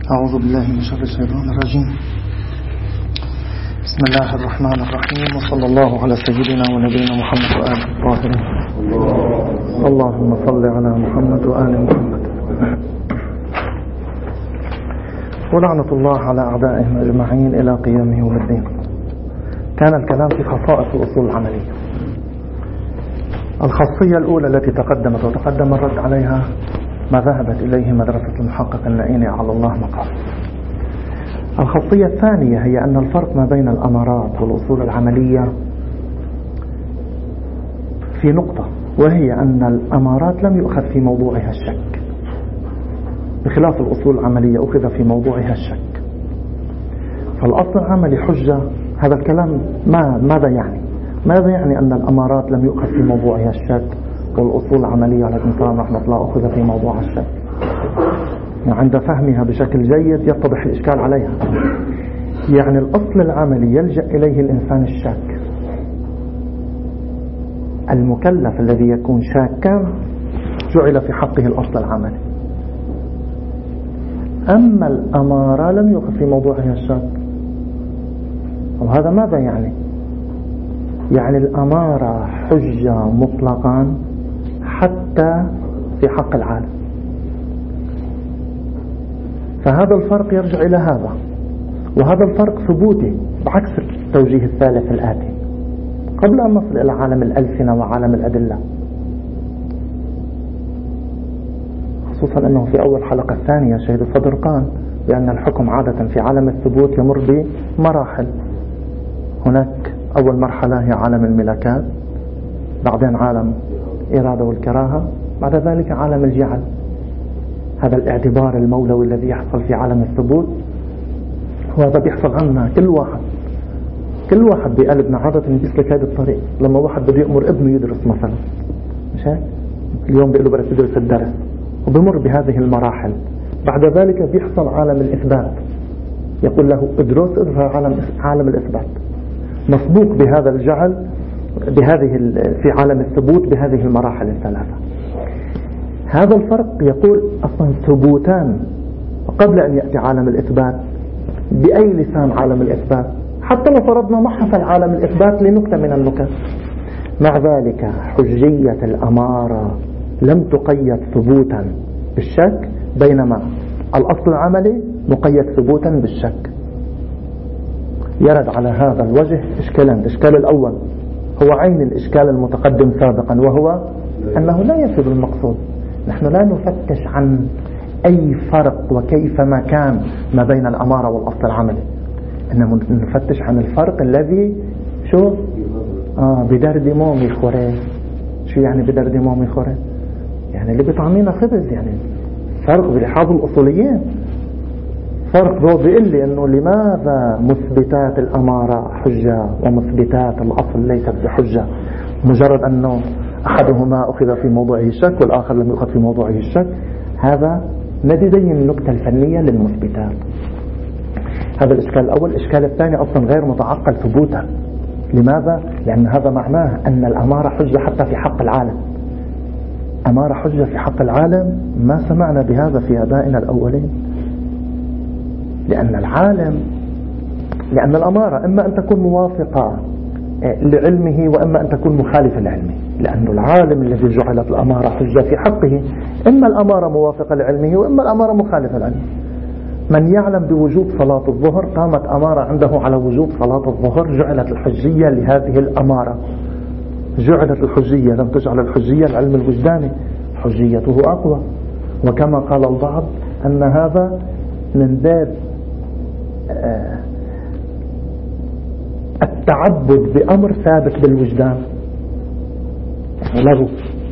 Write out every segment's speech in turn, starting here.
أعوذ بالله من شر الشيطان الرجيم. بسم الله الرحمن الرحيم، وصلى الله على سيدنا ونبينا محمد وآله الطاهرين. اللهم صل على محمد وآل محمد. ولعنة الله على أعدائهم أجمعين إلى قيام يوم الدين. كان الكلام في خصائص الأصول العملية. الخاصية الأولى التي تقدم الرد عليها ما ذهبت إليه مدرسة المحقق اللئيني على الله مقام. الخاصية الثانية هي أن الفرق ما بين الأمارات والأصول العملية في نقطة، وهي أن الأمارات لم يؤخذ في موضوعها الشك، بخلاف الأصول العملية أخذ في موضوعها الشك. فالأصل العملي حجة، هذا الكلام ماذا يعني؟ ماذا يعني أن الأمارات لم يؤخذ في موضوعها الشك والأصول العملية على الإنسان رحمة الله أخذ في موضوع الشك؟ عند فهمها بشكل جيد يتضح الإشكال عليها. يعني الأصل العملي يلجأ إليه الإنسان الشاك، المكلف الذي يكون شاكا جعل في حقه الأصل العملي. أما الأمارة لم يؤخذ في موضوعها الشك. وهذا ماذا يعني؟ يعني الأمارة حجة مطلقا حتى في حق العالم. فهذا الفرق يرجع إلى هذا، وهذا الفرق ثبوتي بعكس التوجيه الثالث الآتي قبل أن نصل إلى عالم الألسنة وعالم الأدلة، خصوصا أنه في أول حلقة الثانية شهد الصدر قال بأن الحكم عادة في عالم الثبوت يمر بمراحل. هناك أول مرحلة هي عالم الملكات، بعدين عالم إرادة والكراهة، بعد ذلك عالم الجعل. هذا الاعتبار المولوي الذي يحصل في عالم الثبوت، وهذا بيحصل عنا كل واحد بقلبنا عادة يسلك هذا الطريق. لما واحد بده يأمر ابنه يدرس مثلا، مش هيك؟ اليوم بيقول له بدك تدرس الدرس، وبمر بهذه المراحل. بعد ذلك بيحصل عالم الإثبات، يقول له ادرس عالم الإثبات، مسبوق بهذا الجعل في عالم الثبوت بهذه المراحل الثلاثة. هذا الفرق يقول أصلا ثبوتان قبل أن يأتي عالم الإثبات. بأي لسان عالم الإثبات؟ حتى لو فرضنا ما حصل عالم الإثبات لنكتة من النكت، مع ذلك حجية الأمارة لم تقيد ثبوتا بالشك، بينما الأصل العملي مقيد ثبوتا بالشك. يرد على هذا الوجه إشكالان. الإشكال الأول هو عين الإشكال المتقدم سابقا، وهو أنه لا يفيد المقصود. نحن لا نفتش عن أي فرق وكيف كان ما بين الأمارة والأصل العملي، إنما نفتش عن الفرق الذي بدرد مومي خوري. شو يعني بدرد مومي خوري؟ يعني اللي بيطعمينا خبز. يعني فرق بلحاظ الأصوليين، فرق ذو بيقول لي أنه لماذا مثبتات الأمارة حجة ومثبتات الأصل ليست بحجة، مجرد أنه أحدهما أخذ في موضوعه الشك والآخر لم يأخذ في موضوعه الشك. هذا نتيجة النكتة الفنية للمثبتات. هذا الإشكال الأول. الإشكال الثاني أصلا غير متعقل ثبوتا. لماذا؟ لأن هذا معناه أن الأمارة حجة حتى في حق العالم. أمارة حجة في حق العالم، ما سمعنا بهذا في آبائنا الأولين. لأن الأمارة إما أن تكون موافقة لعلمه وإما أن تكون مخالفة لعلمه. لأن العالم الذي جعلت الأمارة حجة في حقه إما الأمارة موافقة لعلمه وإما الأمارة مخالفة لعلمه. من يعلم بوجوب صلاة الظهر قامت أمارة عنده على وجوب صلاة الظهر، جعلت الحجية لهذه الأمارة. جعلت الحجية، لم تجعل الحجية العلم الوجداني، حجيته أقوى. وكما قال البعض أن هذا من باب التعبد بأمر ثابت بالوجدان، لغو.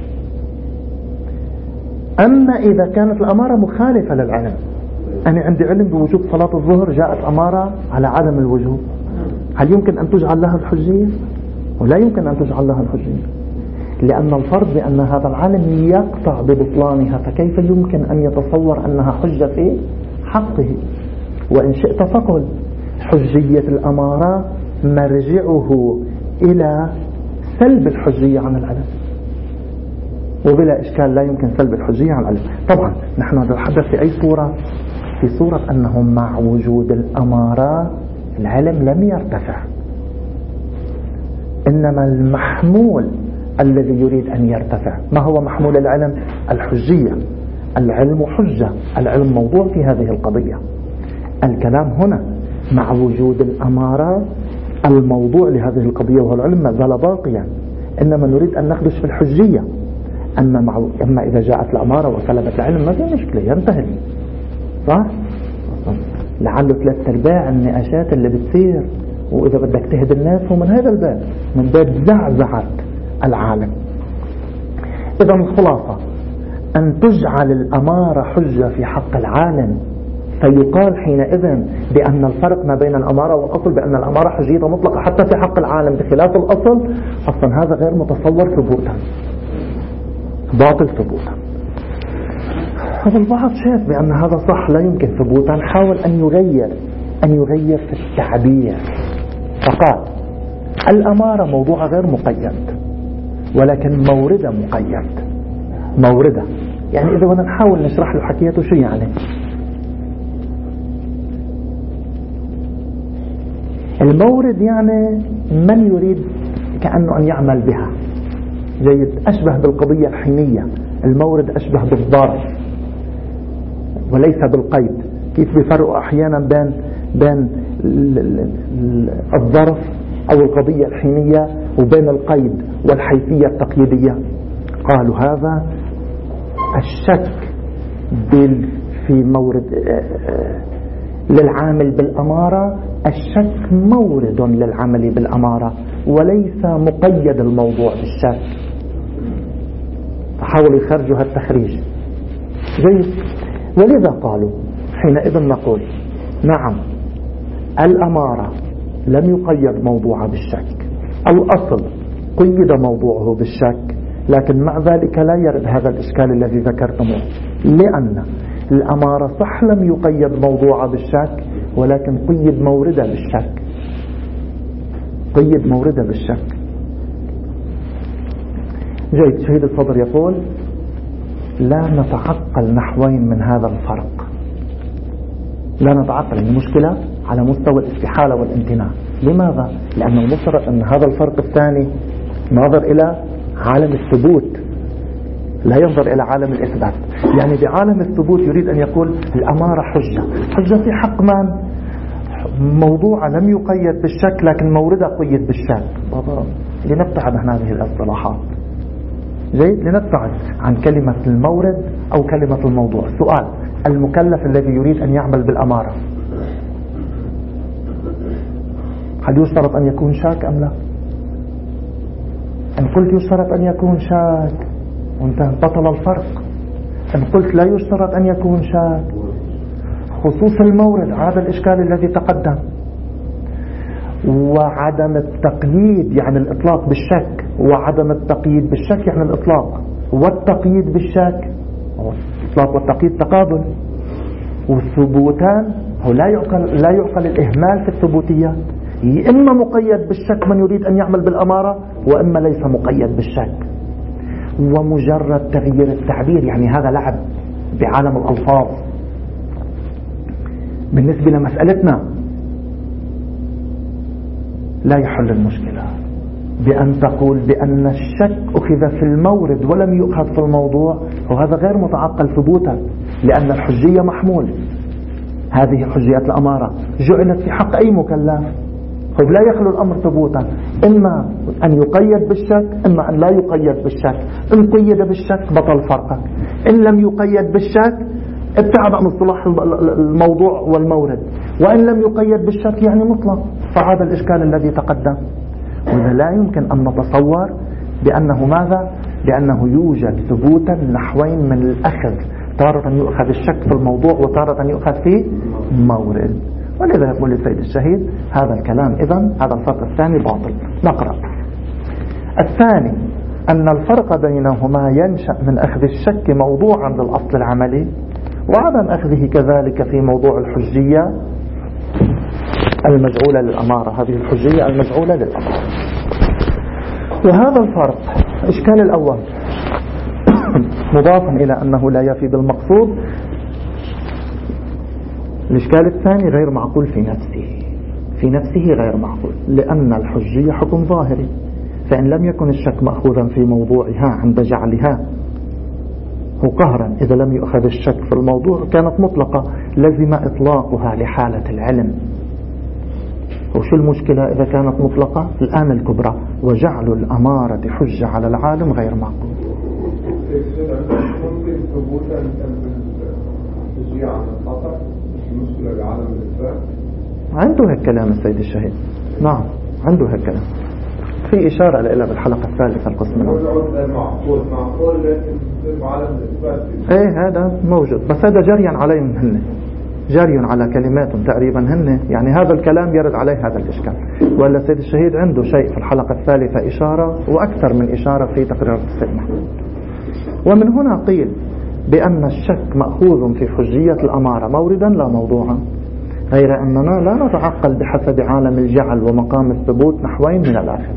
أما إذا كانت الأمارة مخالفة للعلم، أنا عندي علم بوجوب صلاة الظهر، جاءت أمارة على عدم الوجوب، هل يمكن أن تجعل لها الحجية؟ ولا يمكن أن تجعل لها الحجية، لأن الفرض بأن هذا العالم يقطع ببطلانها، فكيف يمكن أن يتصور أنها حجة في حقه؟ وإن شئت فقل حجية الأمارة مرجعه إلى سلب الحجية عن العلم، وبلا إشكال لا يمكن سلب الحجية عن العلم. طبعا نحن نتحدث في أي صورة في صورة أنه مع وجود الأمارة العلم لم يرتفع، إنما المحمول الذي يريد أن يرتفع. ما هو محمول العلم؟ الحجية. العلم حجة، العلم موضوع في هذه القضية. الكلام هنا مع وجود الأمارة الموضوع لهذه القضية وهو العلم ما زال باقيا، إنما نريد أن نخدش في الحجية. أما إذا جاءت الأمارة وسلبت العلم ما في مشكلة، ينتهي. صح؟ لعله 3/4 النقاشات اللي بتصير وإذا بدك تهدي الناس هو من هذا الباب، من باب زعزعة العالم. إذا الخلاصة أن تجعل الأمارة حجة في حق العالم، فيقال حينئذ بأن الفرق ما بين الأمارة والأصل بأن الأمارة حجية مطلقة حتى في حق العالم بخلاف الأصل. أصلا هذا غير متصور ثبوتا، باطل ثبوتا. هذا البعض شاف بأن هذا صح لا يمكن ثبوتا، حاول أن يغير في التعبير، فقال الأمارة موضوع غير مقيد ولكن موردة مقيد. موردة يعني إذا بدنا نحاول نشرح له حكيته شو يعني. المورد يعني من يريد كأنه أن يعمل بها. جيد، أشبه بالقضية الحينية. المورد أشبه بالظرف وليس بالقيد. كيف بيفرقوا أحيانا بين الظرف أو القضية الحينية وبين القيد والحيثية التقييدية؟ قالوا هذا الشك في مورد للعامل بالأمارة، الشك مورد للعمل بالأمارة وليس مقيد الموضوع بالشك. فحاولوا يخرجوا هالتخريج. جيد، ولذا قالوا حينئذ نقول نعم الأمارة لم يقيد موضوعها بالشك، الأصل قيد موضوعه بالشك، لكن مع ذلك لا يرد هذا الإشكال الذي ذكرتموه، لأن الأمارة صح لم يقيد موضوعها بالشك ولكن قيد موردة بالشك. قيد موردة بالشك. جيد، شهيد الصدر يقول لا نتعقل نحوين من هذا الفرق. لا نتعقل، المشكلة على مستوى الاستحالة والامتناع. لماذا؟ لأنه مفترض أن هذا الفرق الثاني ناظر إلى عالم الثبوت لا ينظر إلى عالم الإثبات. يعني بعالم الثبوت يريد أن يقول الأمارة حجة في حق من؟ موضوع لم يقيد بالشك لكن موردة قيد بالشك. لنبتعد عن هذه الاصطلاحات. جيد، لنبتعد عن كلمة المورد أو كلمة الموضوع. سؤال: المكلف الذي يريد أن يعمل بالأمارة هل يشترط أن يكون شاك أم لا؟ إن قلت يشترط أن يكون شاك وانتهى بطل الفرق. إن قلت لا يشترط أن يكون شاك خصوص المورد هذا الإشكال الذي تقدم. وعدم التقييد يعني الإطلاق بالشك، وعدم التقييد بالشك يعني الإطلاق، والتقييد بالشك الإطلاق والتقييد تقابل، والثبوتان هو لا يعقل الإهمال في الثبوتيات. إما مقيد بالشك من يريد أن يعمل بالأمارة وإما ليس مقيد بالشك. ومجرد تغيير التعبير يعني هذا لعب بعالم الألفاظ. بالنسبة لمسألتنا لا يحل المشكلة بأن تقول بأن الشك أخذ في المورد ولم يؤخذ في الموضوع، وهذا غير متعقل ثبوتا لأن الحجية محمول. هذه حجية الأمارة جعلت في حق أي مكلف، لا يخلو الأمر ثبوتا، إما أن يقيد بالشك إما أن لا يقيد بالشك. إن قيد بالشك بطل فرقك، إن لم يقيد بالشك ابتعد عن اصطلاح الموضوع والمورد، وإن لم يقيد بالشك يعني مطلق. فهذا الإشكال الذي تقدم. وإذا لا يمكن أن نتصور بأنه ماذا؟ بأنه يوجد ثبوتا نحوين من الأخذ، تارة يؤخذ الشك في الموضوع وتارة يؤخذ في مورد. ولذا يقول السيد الشهيد هذا الكلام إذن هذا الفرق الثاني باطل. نقرأ. الثاني أن الفرق بينهما ينشأ من أخذ الشك موضوعا للأصل العملي وعدم أخذه كذلك في موضوع الحجية المجعولة للأمارة. هذه الحجية المجعولة للأمارة. وهذا الفرق إشكال الأول مضافا إلى أنه لا يفي بالمقصود الإشكال الثاني غير معقول في نفسه غير معقول، لأن الحجية حكم ظاهري، فإن لم يكن الشك مأخوذا في موضوعها عند جعلها هو قهرا، إذا لم يؤخذ الشك في الموضوع كانت مطلقة، لزم إطلاقها لحالة العلم. وشو المشكلة إذا كانت مطلقة؟ الآن الكبرى، وجعل الأمارة حجة على العالم غير معقول. ممكن ثبوتا الحجية عن الخطأ المشكلة بعالم الإثبات. عنده هالكلام السيد الشهيد، نعم عنده هالكلام، في إشارة إلى بالحلقة الثالثة القسم الأول. معقول لكن بعالم الإثبات إيه هذا موجود، بس هذا جريا عليهم هن، جري على كلماتهم تقريبا هن، يعني هذا الكلام يرد عليه هذا الإشكال. ولا السيد الشهيد عنده شيء في الحلقة الثالثة إشارة وأكثر من إشارة في تقرير السيد محمود. ومن هنا قيل بأن الشك مأخوذ في حجية الأمارة موردا لا موضوعا، غير أننا لا نتعقل بحسب عالم الجعل ومقام الثبوت نحوين من الآخر.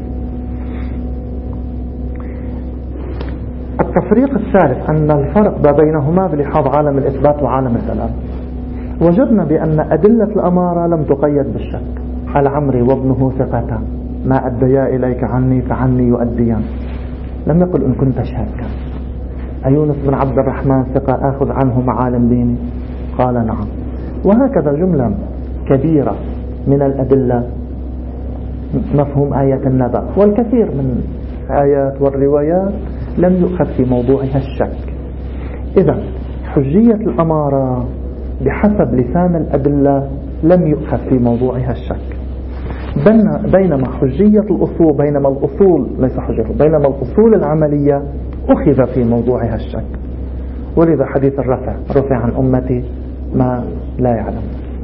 التفريق الثالث أن الفرق بينهما بلحاظ عالم الإثبات وعالم الدلالة. وجدنا بأن أدلة الأمارة لم تقيد بالشك، العمري وابنه ثقتان ما أديا إليك عني فعني يؤديان، لم يقل إن كنت شاكا. أيونس بن عبد الرحمن ثقة آخذ عنه معالم ديني، قال نعم. وهكذا جملة كبيرة من الأدلة، مفهوم آية النبأ والكثير من آيات والروايات لم يؤخذ في موضوعها الشك. إذا حجية الأمارة بحسب لسان الأدلة لم يؤخذ في موضوعها الشك، بينما حجية الأصول، بينما الأصول ليس حجية، بينما الأصول العملية أخذ في موضوعها الشك. ولذا حديث الرفع، رفع عن أمتي ما لا يعلم.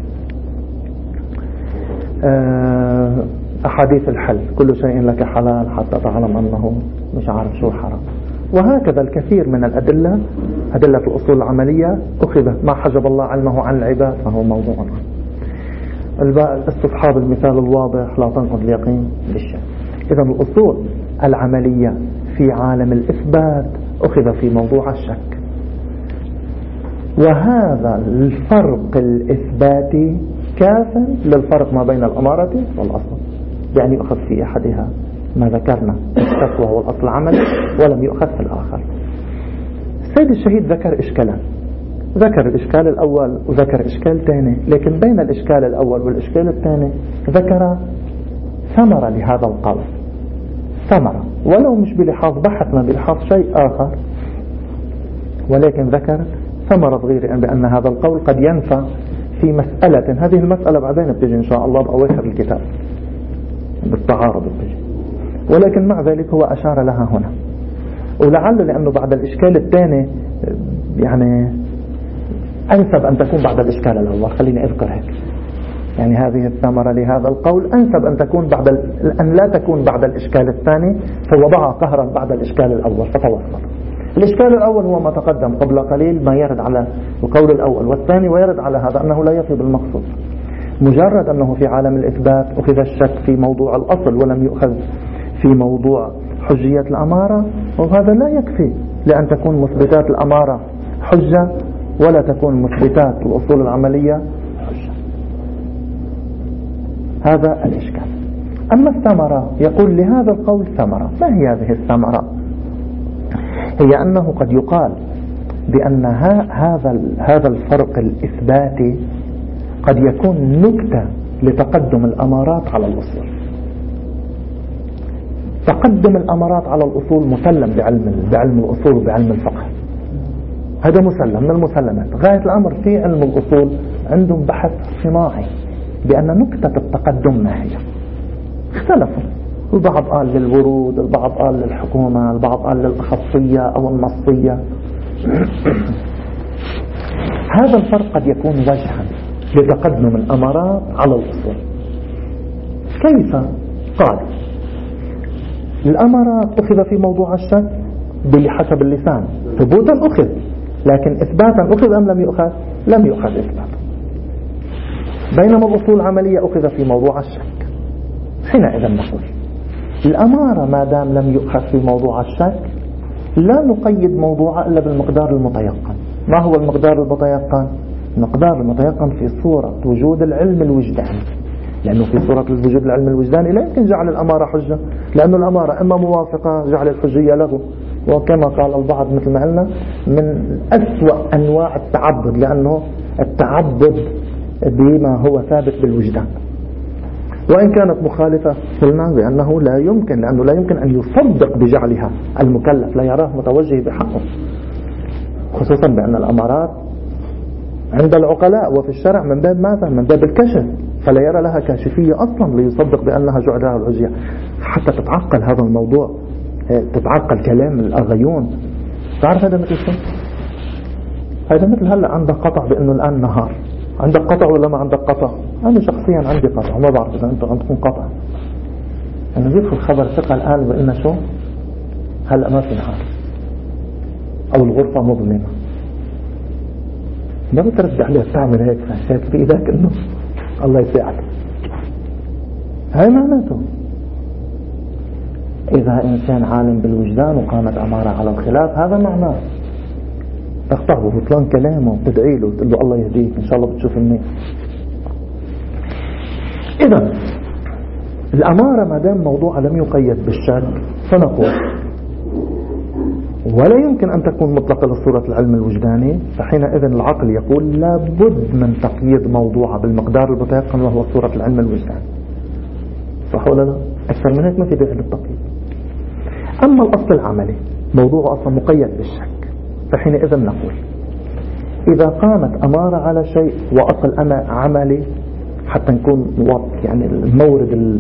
أحاديث الحل، كل شيء لك حلال حتى تعلم أنه مش عارف شو حرام. وهكذا الكثير من الأدلة، أدلة الأصول العملية أخذ، ما حجب الله علمه عن العباد فهو موضوع عنه. استصحاب المثال الواضح لا تنقض اليقين بالشك. إذا الأصول العملية في عالم الإثبات أخذ في موضوع الشك، وهذا الفرق الإثباتي كاف للفرق ما بين الأمارة والأصل، يعني يؤخذ في أحدها ما ذكرنا الشك وهو الأصل العملي، ولم يؤخذ في الآخر. السيد الشهيد ذكر إشكالان، ذكر الإشكال الأول وذكر إشكال ثاني، لكن بين الإشكال الأول والإشكال الثاني ذكر ثمرة لهذا القول، ثمرة ولو مش بلحاظ بحثنا، بلحاظ شيء آخر، ولكن ذكر ثمرة صغيرة بأن هذا القول قد ينفع في مسألة. هذه المسألة بعدين بتجي إن شاء الله بأواخر الكتاب بالتعارض بتجي، ولكن مع ذلك هو أشار لها هنا. ولعل لأنه بعد الإشكال الثاني يعني أنسب أن تكون بعد الإشكال الأول، خليني أذكر هيك، يعني هذه الثمرة لهذا القول أنسب أن تكون أن لا تكون بعد الإشكال الثاني، فوضعها قهرا بعد الإشكال الأول فتوسط. الإشكال الأول هو ما تقدم قبل قليل، ما يرد على القول الأول، والثاني ويرد على هذا أنه لا يفي بالمقصود. مجرد أنه في عالم الإثبات أخذ الشك في موضوع الأصل ولم يؤخذ في موضوع حجية الأمارة، وهذا لا يكفي لأن تكون مثبتات الأمارة حجة ولا تكون مثبتات الأصول العملية حجة. هذا الإشكال. أما الثمرة، يقول لهذا القول ثمرة. ما هي هذه الثمرة؟ هي أنه قد يقال بأن هذا الفرق الإثباتي قد يكون نكتة لتقدم الأمارات على الأصول. تقدم الأمارات على الأصول مسلم بعلم الأصول وبعلم الفقه، هذا مسلم من المسلمات. غاية الأمر في علم الأصول عندهم بحث صناعي بأن نكتة التقدم ما هي. اختلفوا، البعض قال للورود، البعض قال للحكومة، البعض قال للأخصية أو النصية. هذا الفرق قد يكون وجها لتقدم الأمارات على الأصول. كيف؟ قال الأمارات أخذ في موضوع الشك بحسب اللسان، ثبوتا أخذ، لكن إثباتا أخذ أم لم يؤخذ؟ لم يؤخذ إثباتا. بينما الأصول العملية أخذ في موضوع الشك. حينئذ نقول الأمارة ما دام لم يؤخذ في موضوع الشك لا نقيد موضوعها إلا بالمقدار المتيقن. ما هو المقدار المتيقن؟ مقدار المتيقن في صورة وجود العلم الوجداني، لأنه في صورة وجود العلم الوجداني لا يمكن جعل الأمارة حجة، لأن الأمارة إما موافقة جعل الحجية له، وكما قال البعض مثل ما قلنا من أسوأ أنواع التعبد، لأنه التعبد بما هو ثابت بالوجدان. وإن كانت مخالفة قلنا بأنه لا يمكن، لأنه لا يمكن أن يصدق بجعلها المكلف، لا يراه متوجه بحقه، خصوصا بأن الأمارات عند العقلاء وفي الشرع من باب ماذا؟ من باب الكشف، فلا يرى لها كاشفية أصلا ليصدق بأنها جعلها الحجية. حتى تتعقل هذا الموضوع، تتعقل كلام الأغيون. تعرف هذا مثل شو؟ هذا مثل هلأ عندك قطع بأنه الآن نهار، عندك قطع ولا ما عندك قطع؟ أنا شخصيا عندي قطع، ما بعرف إذا أنتم عندكم قطع. أنا بيدخل خبر ثقة الآن بأنه شو؟ هلأ ما في نهار أو الغرفة مظلمة، ما بترد عليها تعمل هيك فهيك في إيدك إنه الله يساعدك. هاي معناته إذا إنسان عالم بالوجدان وقامت أمارة على الخلاف، هذا معناه تخطبه بطلان كلامه وتدعي له وتقول له الله يهديك إن شاء الله بتشوف الناس. إذا الأمارة ما دام موضوع لم يقيد بالشك فنقول ولا يمكن أن تكون مطلقة لصورة العلم الوجداني، فحينئذ العقل يقول لابد من تقييد موضوعها بالمقدار المتيقن وهو صورة العلم الوجداني. صح ولا لا؟ أكثر من هيك ما في داعي للتقييد. أما الأصل العملي موضوعه أصلا مقيد بالشك، فحينئذ نقول إذا قامت أمارة على شيء وأصل عملي، حتى نكون يعني المورد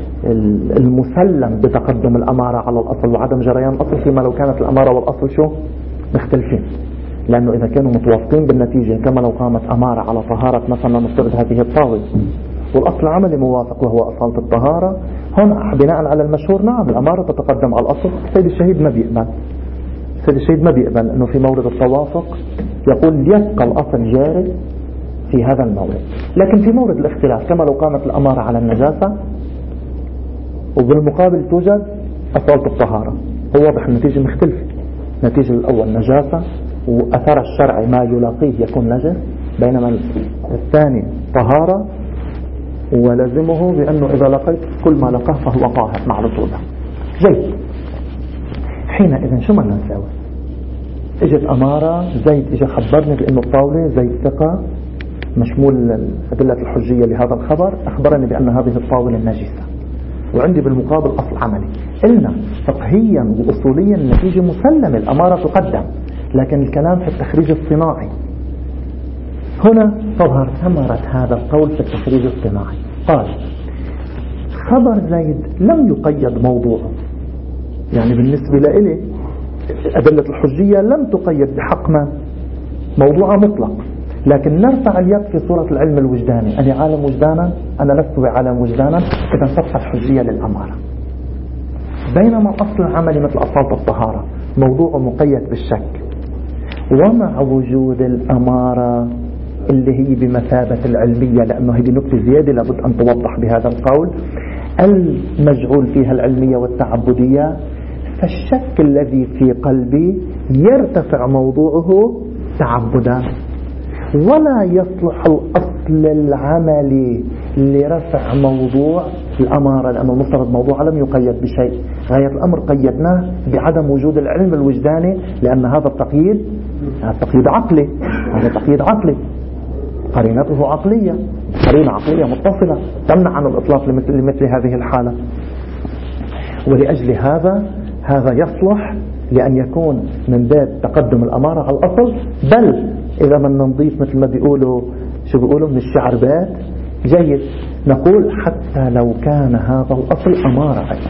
المسلم بتقدم الأمارة على الأصل وعدم جريان الأصل، فيما لو كانت الأمارة والأصل شو؟ مختلفين. لأنه إذا كانوا متوافقين بالنتيجة، كما لو قامت أمارة على طهارة مثلا نفترض هذه الطاولة والأصل العملي موافق وهو أصالة الطهارة، هنا بناء على المشهور نعم الأمارة تتقدم على الأصل. سيد الشهيد ما بيقبل، سيد الشهيد ما بيقبل أنه في مورد التوافق يقول يبقى الأصل جاري في هذا المورد. لكن في مورد الاختلاف كما لو قامت الأمارة على النجاسة وبالمقابل توجد أصالة الطهارة، هو واضح النتيجة مختلفة. النتيجة الأول نجاسة وأثر الشرع ما يلاقيه يكون نجس، بينما الثاني طهارة ولازمه بأنه إذا لقيت كل ما لقاه فهو طاهر مع رطوبة. جيد. حينئذ شو بدنا نساوي؟ اجت أمارة زيد اجى خبرني بأنه الطاولة زيد ثقة مشمول الأدلة الحجية لهذا الخبر، أخبرني بأن هذه الطاولة نجسة، وعندي بالمقابل أصل عملي. قلنا فقهيا وأصوليا النتيجة مسلمة، الأمارة تقدم، لكن الكلام في التخريج الصناعي. هنا تظهر ثمرة هذا القول في التخريج الصناعي. قال خبر زيد لم يقيد موضوعه، يعني بالنسبة لإلي أدلة الحجية لم تقيد بحق ما موضوع مطلق، لكن نرفع اليد في صورة العلم الوجداني. أنا عالم وجدانا، أنا لست بعالم وجدانا، إذا صفحة حجية للأمارة. بينما الأصل العملي مثل أصالة الطهارة موضوع مقيد بالشك، ومع وجود الأمارة اللي هي بمثابة العلمية، لأنه هذه نقطة زيادة لابد أن توضح بهذا القول، المجعول فيها العلمية والتعبدية، فالشك الذي في قلبي يرتفع موضوعه تعبدا، ولا يصلح الأصل العملي لرفع موضوع الأمارة، لأن المفترض موضوع لم يقيد بشيء، غاية الأمر قيدناه بعدم وجود العلم الوجداني، لأن هذا التقييد تقييد عقلي، هذا تقييد عقلي قرينته عقلية، قرينة عقلية متصلة تمنع عن الإطلاق لمثل هذه الحالة. ولأجل هذا يصلح لأن يكون من باب تقدم الأمارة على الأصل، بل إذا من نضيف مثل ما بيقولوا شو بيقولوا من الشعر بات جيد، نقول حتى لو كان هذا الأصل أمارة أيضا،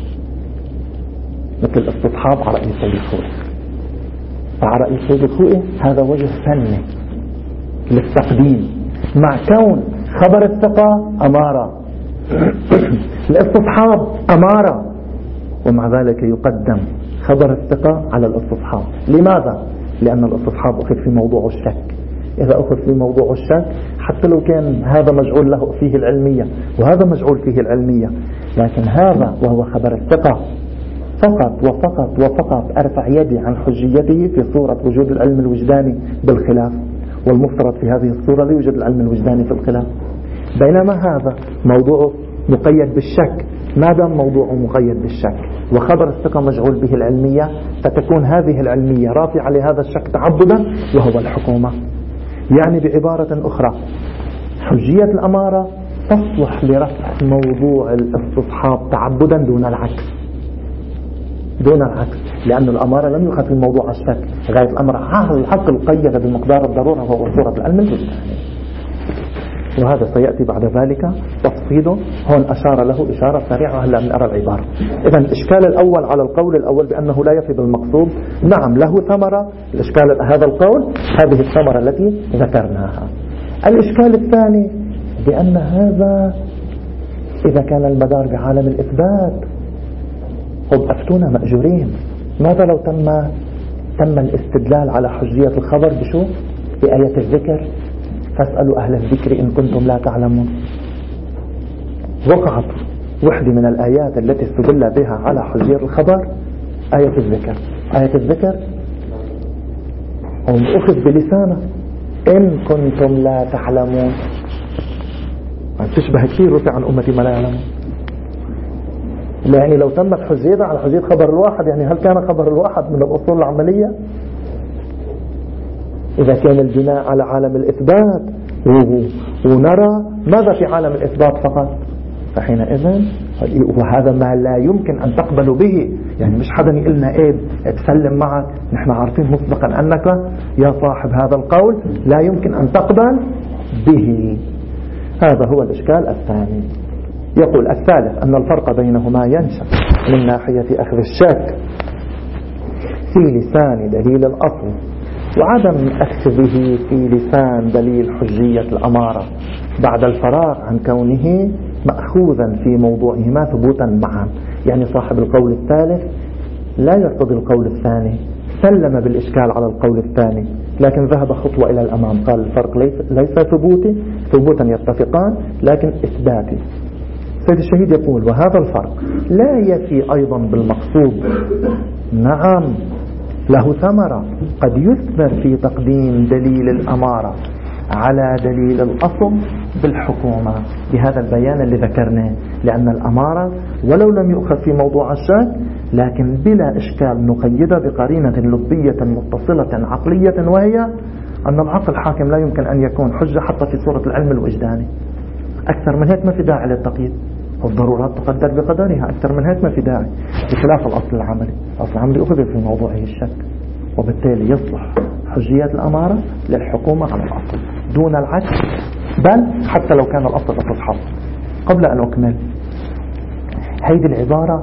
مثل الاستصحاب على رأي سيد الخوئي. على رأي سيد الخوئي هذا وجه فني للتقديم، مع كون خبر الثقة أمارة الاستصحاب أمارة، ومع ذلك يقدم خبر الثقة على الاستصحاب. لماذا؟ لأن الاستصحاب أخذ في موضوع الشك. إذا أخذ في موضوع الشك حتى لو كان هذا مجعول له فيه العلمية وهذا مجعول فيه العلمية، لكن هذا وهو خبر الثقة فقط وفقط وفقط أرفع يدي عن حجيته في صورة وجود العلم الوجداني بالخلاف، والمفترض في هذه الصورة لا يوجد العلم الوجداني في الخلاف. بينما هذا موضوع مقيد بالشك، ما دام موضوع مقيد بالشك وخبر الثقة مجعول به العلمية، فتكون هذه العلمية رافعة لهذا الشك تعبدا وهو الحكومة. يعني بعبارة أخرى حجية الأمارة تصلح لرفع موضوع الاستصحاب تعبدا دون العكس، لأن الأمارة لم يؤخذ في موضوع الشك، غاية الأمر العقل قيد بمقدار الضرورة وهو صورة العلم الوجداني. وهذا سيأتي بعد ذلك تفصيله، هون أشار له إشارة سريعة هلا من أرى العبارة. إذا الإشكال الأول على القول الأول بأنه لا يفي بالمقصود، نعم له ثمرة. الإشكال هذا القول هذه الثمرة التي ذكرناها. الإشكال الثاني بأن هذا إذا كان المدار بعالم الإثبات، هم أفتونا مأجورين. ماذا لو تم الاستدلال على حجية الخبر بشو؟ بآية الذكر، فاسألوا أهل الذكر إن كنتم لا تعلمون. وقعت وحدة من الآيات التي استدل بها على حجية الخبر آية الذكر. آية الذكر هم أخذ بلسانه إن كنتم لا تعلمون، تشبه كثير رفع عن أمتي ما لا يعلمون. يعني لو تمت حجيتها على حجية خبر الواحد، يعني هل كان خبر الواحد من الأصول العملية؟ إذا كان البناء على عالم الإثبات ونرى ماذا في عالم الإثبات فقط، فحينئذ وهذا ما لا يمكن أن تقبلوا به. يعني مش حدا يقلنا إيه تسلم معك، نحن عارفين مسبقا أنك يا صاحب هذا القول لا يمكن أن تقبل به. هذا هو الإشكال الثاني. يقول الثالث أن الفرق بينهما ينشأ من ناحية أخذ الشك في لسان دليل الأصل وعدم أخذه في لسان دليل حجية الأمارة بعد الفراغ عن كونه مأخوذا في موضوعهما ثبوتا معا. يعني صاحب القول الثالث لا يرتضي القول الثاني، سلم بالإشكال على القول الثاني لكن ذهب خطوة إلى الأمام، قال الفرق ليس ثبوتا يتفقان لكن إثباتي. سيد الشهيد يقول وهذا الفرق لا يفي أيضا بالمقصود. نعم له ثمرة، قد يثمر في تقديم دليل الأمارة على دليل الأصل بالحكومة بهذا البيان اللي ذكرناه، لأن الأمارة ولو لم يؤخذ في موضوع الشك لكن بلا إشكال نقيدها بقرينة لبية متصلة عقلية، وهي أن العقل الحاكم لا يمكن أن يكون حجة حتى في صورة العلم الوجداني. أكثر من هيك ما في داعي للتقييد، والضرورات تقدر بقدرها. أكثر من هيك ما في داعي، بخلاف الأصل العملي. الأصل العملي أخذ في موضوعه الشك، وبالتالي يصلح حجيات الأمارة للحكومة على الأصل دون العكس، بل حتى لو كان الأصل استصحاب. قبل أن أكمل، هذه العبارة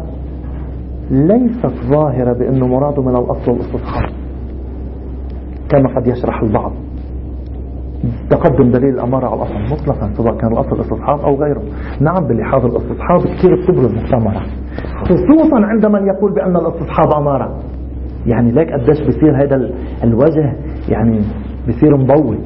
ليست ظاهرة بأنه مراده من الأصل الاستصحاب كما قد يشرح البعض، تقدم دليل الأمارة على الأصل مطلقا سواء كان الأصل استصحاب أو غيره. نعم باللحاظ الاستصحاب كثير بتبرز الثمرة، خصوصا عند من يقول بأن الاستصحاب أمارة. يعني ليك قديش بيصير هذا الوجه، يعني بيصير مضوي.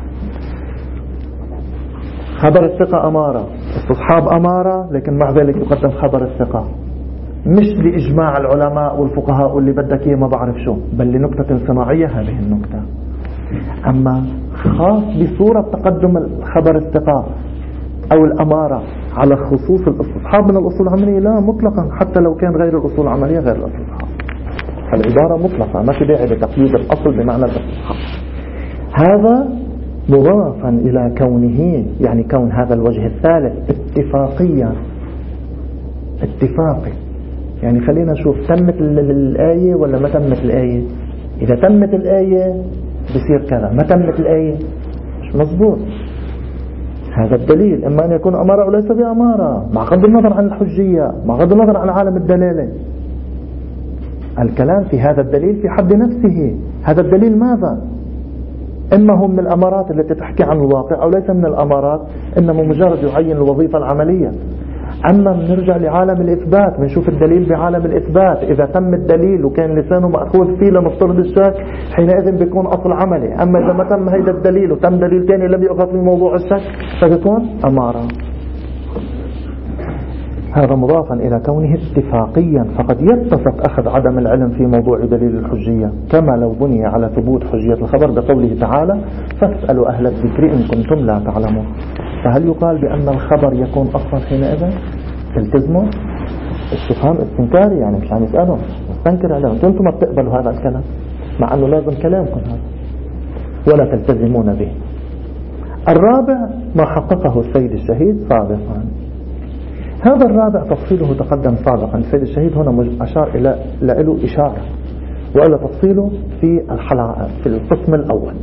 خبر الثقة أمارة، استصحاب أمارة، لكن مع ذلك يقدم خبر الثقة مش لإجماع العلماء والفقهاء واللي بدك إياه ما بعرف شو، بل لنكتة صناعية هذه النكتة. أما خاص بصورة تقدم خبر الثقة أو الأمارة على خصوص الاستصحاب من الأصول العملية، لا مطلقا، حتى لو كان غير الأصول العملية غير الاستصحاب. العبارة مطلقة، ما في داعي لتقييد الأصل بمعنى الاستصحاب. هذا مضافا إلى كونه، يعني كون هذا الوجه الثالث اتفاقيا اتفاقي. يعني خلينا نشوف تمت الآية ولا ما تمت الآية. إذا تمت الآية بصير كذا، ما تمت الآية مش مظبوط. هذا الدليل إما أن يكون أمارة وليس بأمارة، مع غض النظر عن الحجية، مع غض النظر عن عالم الدلالة. الكلام في هذا الدليل في حد نفسه. هذا الدليل ماذا؟ إما هو من الأمارات التي تحكي عن الواقع، أو ليس من الأمارات، إنما مجرد يعين الوظيفة العملية. أما بنرجع لعالم الإثبات، بنشوف الدليل بعالم الإثبات. إذا تم الدليل وكان لسانه مأخوذ فيه لنفترض الشك، حينئذ بيكون أصل عملي. أما إذا ما تم هيدا الدليل وتم دليل ثاني لم يؤخذ في موضوع الشك، فبيكون أمارة. هذا مضافا إلى كونه اتفاقيا، فقد يتفق أخذ عدم العلم في موضوع دليل الحجية، كما لو بني على ثبوت حجية الخبر بقوله تعالى فاسألوا أهل الذكر إن كنتم لا تعلمون. فهل يقال بأن الخبر يكون أصلا حينئذ؟ تلتزموا استفهام استنكاري، يعني مش عم يسألهم استنكر عليهم، أنتم ما بتقبلوا هذا الكلام مع أنه لازم كلامكم هذا ولا تلتزمون به. الرابع ما حققه السيد الشهيد سابقا. هذا الرابع تفصيله تقدم سابقا، السيد الشهيد هنا أشار إلى له إشارة، وإلى تفصيله في الحلقة في القسم الأول.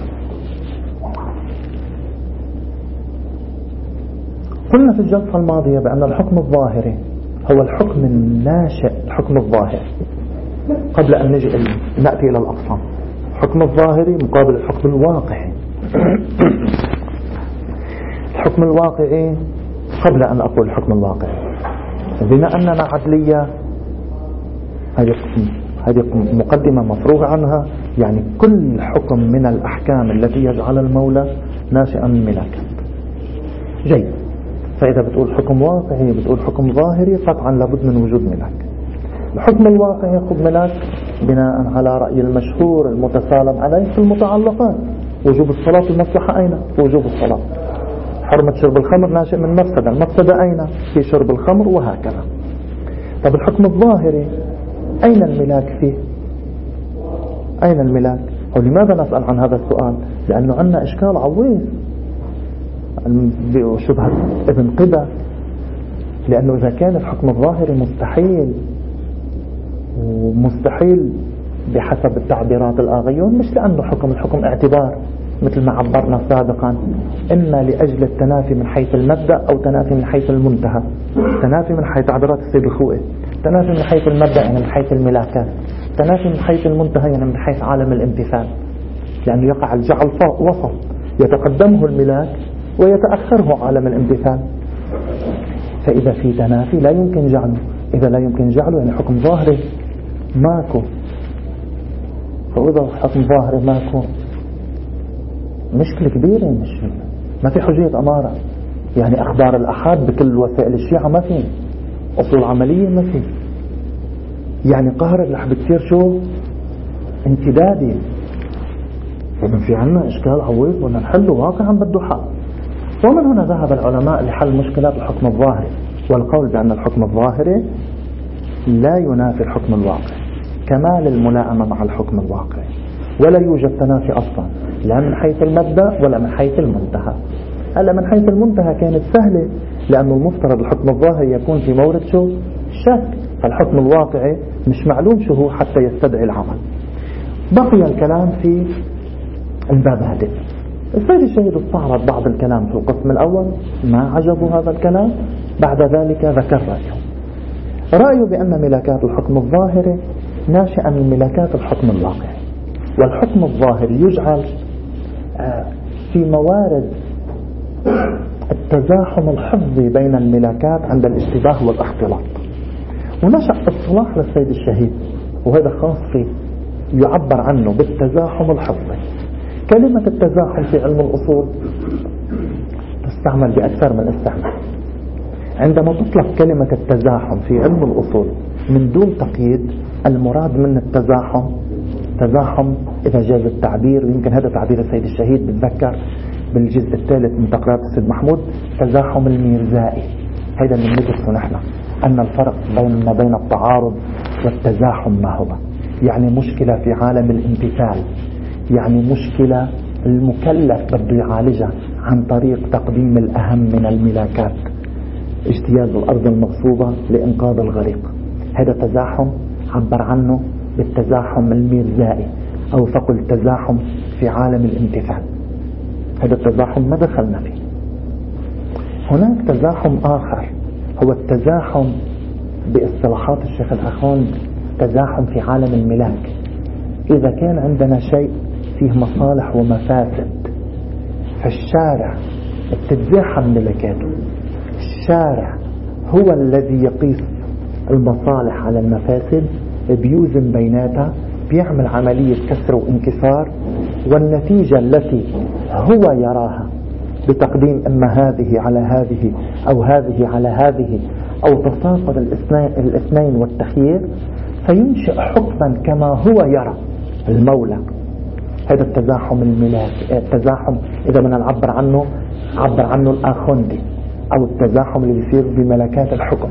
قلنا في الجلسة الماضية بأن الحكم الظاهري هو الحكم الناشئ، الحكم الظاهري قبل أن نأتي إلى الأقسام. الحكم الظاهري مقابل الحكم الواقعي. الحكم الواقعي قبل أن أقول الحكم الواقعي، بما أننا عدلية، هذه مقدمة مفروغ عنها، يعني كل حكم من الأحكام التي يجعل المولى ناشئا من ملاكات. جيد، فإذا بتقول حكم واقعي بتقول حكم ظاهري قطعا لابد من وجود ملاك. الحكم الواقعي خذ ملاك بناء على رأي المشهور المتسالم عليه في المتعلقات. وجوب الصلاة المصلحة أين؟ في وجوب الصلاة. حرمة شرب الخمر ناشئ من مفسدة، المفسدة أين؟ في شرب الخمر، وهكذا. طب الحكم الظاهري أين الملاك فيه؟ أين الملاك؟ ولماذا نسأل عن هذا السؤال؟ لأنه عندنا إشكال عويص بشبهة ابن قبة، لأنه إذا كان الحكم الظاهري مستحيل، ومستحيل بحسب التعبيرات الآغيون، مش لأنه الحكم اعتبار مثل ما عبرنا سابقا، إما لأجل التنافي من حيث المبدأ أو تنافي من حيث المنتهى. تنافي من حيث تعبيرات السيد الخوئي، تنافي من حيث المبدأ يعني من حيث الملاكات، تنافي من حيث المنتهى يعني من حيث عالم الامتثال، لأنه يقع الجعل وسط يتقدمه الملاك ويتأخره عالم الامتثال. فإذا في تنافي لا يمكن جعله، إذا لا يمكن جعله يعني حكم ظاهري ماكو. فإذا حكم ظاهري ماكو مشكلة كبيرة، مش ما في حجية أمارة، يعني أخبار الأحاد بكل وسائل الشيعة ما في، أصول عملية ما في، يعني قهر رح بتصير شو انتدادي. فمن في عنا إشكال عويض بدنا نحله واقعا بده حل. ومن هنا ذهب العلماء لحل مشكلات الحكم الظاهري، والقول بأن الحكم الظاهري لا ينافي الحكم الواقعي، كمال الملائمة مع الحكم الواقعي، ولا يوجد تنافي أصلا لا من حيث المبدأ ولا من حيث المنتهى. هلا من حيث المنتهى كانت سهلة، لأنه المفترض الحكم الظاهري يكون في مورد شو شك، فالحكم الواقعي مش معلوم شو هو حتى يستدعي العمل. بقي الكلام في الباب هذا. السيد الشهيد استعرض بعض الكلام في القسم الأول، ما عجبه هذا الكلام، بعد ذلك ذكر رأيه بأن ملاكات الحكم الظاهري ناشئة من ملاكات الحكم الواقعي، والحكم الظاهري يجعل في موارد التزاحم الحفظي بين الملاكات عند الاشتباه والاختلاط. ونشأ اصطلاح للسيد الشهيد وهذا خاص فيه يعبر عنه بالتزاحم الحفظي. كلمة التزاحم في علم الأصول تستعمل بأكثر من استعمال. عندما تطلق كلمة التزاحم في علم الأصول من دون تقييد، المراد من التزاحم تزاحم إذا جاز التعبير، ويمكن هذا تعبير السيد الشهيد بتذكر بالجزء الثالث من تقريرات السيد محمود، تزاحم الميرزائي. هذا اللي ندرسه نحن، أن الفرق ما بين التعارض والتزاحم ما هو، يعني مشكلة في عالم الامتثال، يعني مشكلة المكلف بده يعالجها عن طريق تقديم الأهم من الملاكات، اجتياز الأرض المغصوبة لإنقاذ الغريق. هذا تزاحم عبر عنه بالتزاحم الميرزائي، أو فقل تزاحم في عالم الامتثال. هذا التزاحم ما دخلنا فيه. هناك تزاحم آخر هو التزاحم باصطلاحات الشيخ الأخوند، تزاحم في عالم الملاك. إذا كان عندنا شيء فيه مصالح ومفاسد، فالشارع بتتزاحم ملكاته، الشارع هو الذي يقيس المصالح على المفاسد، بيوزن بيناتها، بيعمل عملية كسر وانكسار، والنتيجة التي هو يراها بتقديم إما هذه على هذه أو هذه على هذه أو تساقط الاثنين والتخيير فينشئ حكما كما هو يرى المولى. هذا التزاحم الملاكي، التزاحم إذا بدنا نعبر عنه عبر عنه الآخوندي، أو التزاحم اللي بيصير بملكات الحكم.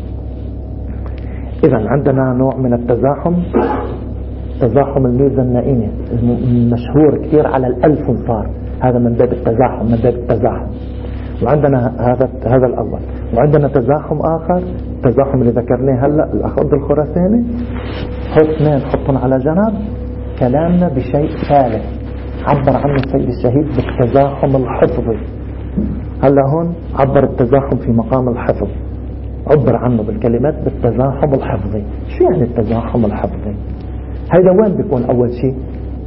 إذا عندنا نوع من التزاحم، تزاحم الميزة النائية المشهور كثير على الألف صار، هذا من باب التزاحم، من باب التزاحم. وعندنا هذا الأول. وعندنا تزاحم آخر، التزاحم اللي ذكرناه هلأ الأخض الخراساني. هو اثنين حطهم على جنب، كلامنا بشيء ثالث عبر عنه السيد الشهيد بالتزاحم الحفظي. هلا هون عبر التزاحم في مقام الحفظ، عبر عنه بالكلمات بالتزاحم الحفظي. شو يعني التزاحم الحفظي؟ هيدا وين بيكون؟ أول شيء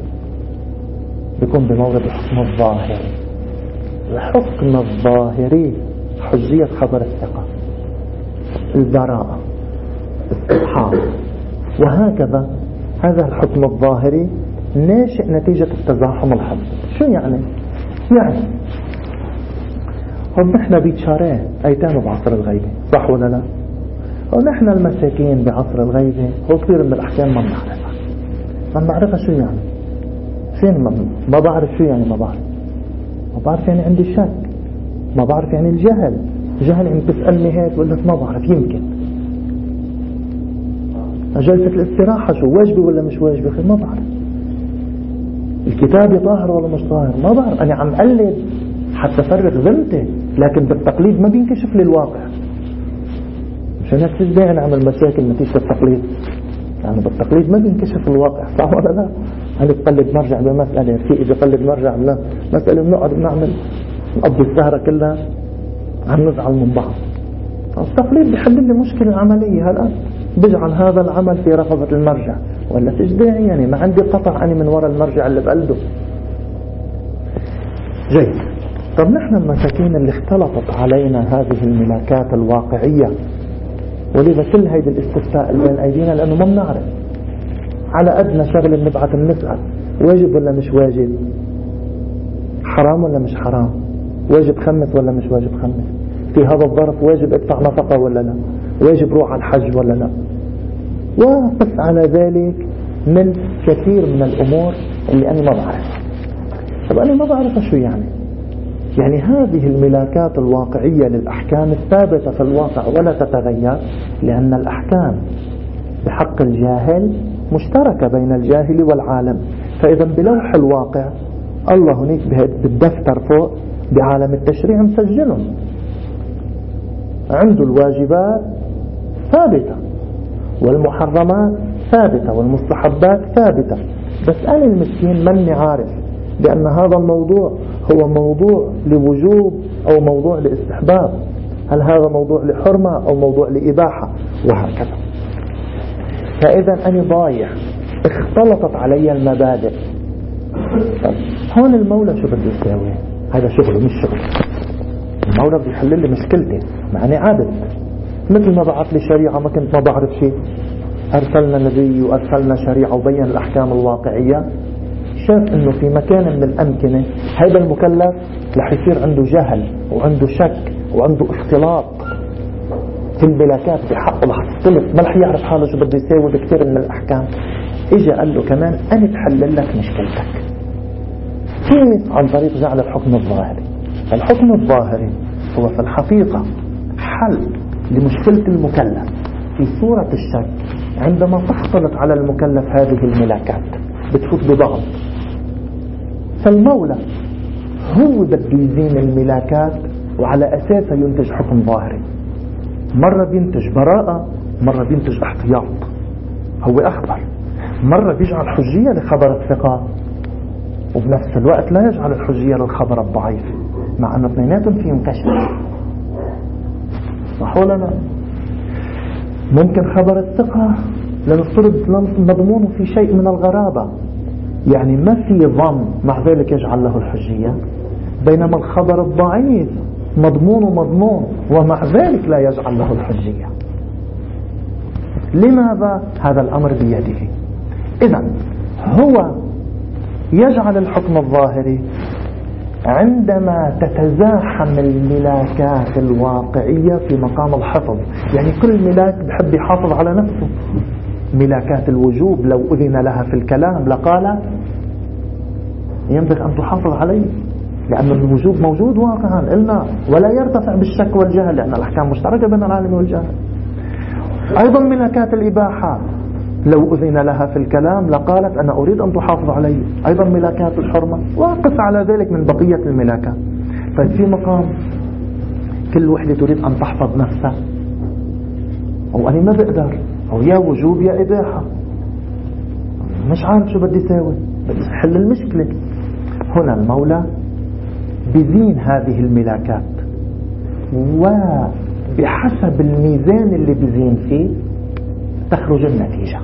بيكون بمورد الحكم الظاهري. الحكم الظاهري حجية خبر الثقة، البراءة، الصحة، وهكذا. هذا الحكم الظاهري ناشئ نتيجة التزاحم الحفظي. شو يعني؟ يعني نحن بيتشاريه أيتام بعصر الغيبة، صح ولا لا؟ ونحن المساكين بعصر الغيبة هو كثير من الأحكام ما بنعرفها. ما بنعرفها شو يعني؟ فين ما بعرف شو يعني؟ ما بعرف يعني عندي شك، ما بعرف يعني الجهل. جهل يعني تسألني هيك بقول لك ما بعرف، يمكن. جلسة الاستراحة شو واجبة ولا مش واجبة؟ ما بعرف. الكتاب طاهر ولا مش طاهر؟ ما بعرف. أنا عم قلد حتى فرغ ذمتي، لكن بالتقليد ما بينكشف لي الواقع. مشان هيك فيش داعي نعمل مشاكل نتيجة التقليد، يعني بالتقليد ما بينكشف الواقع، صح ولا لا؟ هل تقلد مرجع بمسألة، في إذا قلد مرجع بمسألة بنقعد بنعمل نقضي السهرة كلها عم نزعل من بعض. التقليد بيحل لي مشكلة عملية. هلا بجعل هذا العمل في رقبة المرجع، ولا فيش داعي، يعني ما عندي قطع أنا من وراء المرجع اللي بقلده. جيد. طب نحن المساكين اللي اختلطت علينا هذه الملاكات الواقعية، ولذا كل هيدا الاستفتاء اللي بين أيدينا لأنه ما بنعرف. على أدنى شغلة بنبعث بنسأل واجب ولا مش واجب، حرام ولا مش حرام، واجب خمس ولا مش واجب خمس، في هذا الظرف واجب ادفع نفقة ولا لا، واجب روح على الحج ولا لا، وقس على ذلك من كثير من الأمور اللي أنا ما بعرف. طب أنا ما بعرف شو يعني هذه الملاكات الواقعية للأحكام الثابتة في الواقع ولا تتغير، لأن الأحكام بحق الجاهل مشتركة بين الجاهل والعالم. فإذا بلوح الواقع الله هناك بالدفتر فوق بعالم التشريع مسجلهم، عنده الواجبات ثابتة والمحرمات ثابتة والمستحبات ثابتة، بس أنا المسكين مني عارف بأن هذا الموضوع هو موضوع لوجوب أو موضوع لاستحباب، هل هذا موضوع لحرمة أو موضوع لإباحة، وهكذا. فإذا أنا ضايع، اختلطت علي المبادئ. هون المولى شو بده يساوي؟ هذا شغله مش شغل المولى، بده يحل لي مشكلتي، معني عابد. مثل ما بعث لي شريعة ما كنت ما بعرف شيء، أرسلنا نبي وأرسلنا شريعة وبين الأحكام الواقعية، شاف انه في مكان من الامكنة هذا المكلف رح يصير عنده جهل وعنده شك وعنده اختلاط في الملاكات بحقه، رح يختلط، ما رح يعرف حاله شو بده يساوي بكثير من الاحكام. اجى قال له كمان انا بحلل لك مشكلتك. كيف؟ عن طريق جعل الحكم الظاهري. الحكم الظاهري هو في الحقيقة حل لمشكلة المكلف في صورة الشك عندما تختلط على المكلف هذه الملاكات بتفوت ببعض. فالمولى هو بده يزين الملاكات وعلى أساسها ينتج حكم ظاهري، مرة بينتج براءة، مرة بينتج احتياط. هو أخبر، مرة بيجعل حجية لخبر الثقة وبنفس الوقت لا يجعل الحجية للخبر الضعيف، مع أن اثنيناتهم فيهم كشف، صح ولا لا؟ ممكن خبر الثقة لنفترض مضمونه في شيء من الغرابة، يعني ما في ضم، مع ذلك يجعل له الحجية، بينما الخبر الضعيف مضمونه مضمون ومع ذلك لا يجعل له الحجية. لماذا؟ هذا الأمر بيده. إذن هو يجعل الحكم الظاهري عندما تتزاحم الملاكات الواقعية في مقام الحفظ. يعني كل ملاك بحب يحافظ على نفسه. ملاكات الوجوب لو أذن لها في الكلام لقال ينبغي أن تحافظ عليه، لأن الوجوب موجود واقعا قلنا، ولا يرتفع بالشك والجهل، لأن الأحكام مشتركة بين العالم والجاهل. أيضا ملاكات الإباحة لو أذن لها في الكلام لقالت أنا أريد أن تحافظ عليه. أيضا ملاكات الحرمة، وقف على ذلك من بقية الملاكات. طيب في مقام كل وحدة تريد أن تحفظ نفسها، أو أنا ما بقدر، أو يا وجوب يا إباحة، مش عارف شو بدي ساوي، بدي حل المشكلة. هنا المولى بزين هذه الملاكات، وبحسب الميزان اللي بزين فيه تخرج النتيجة.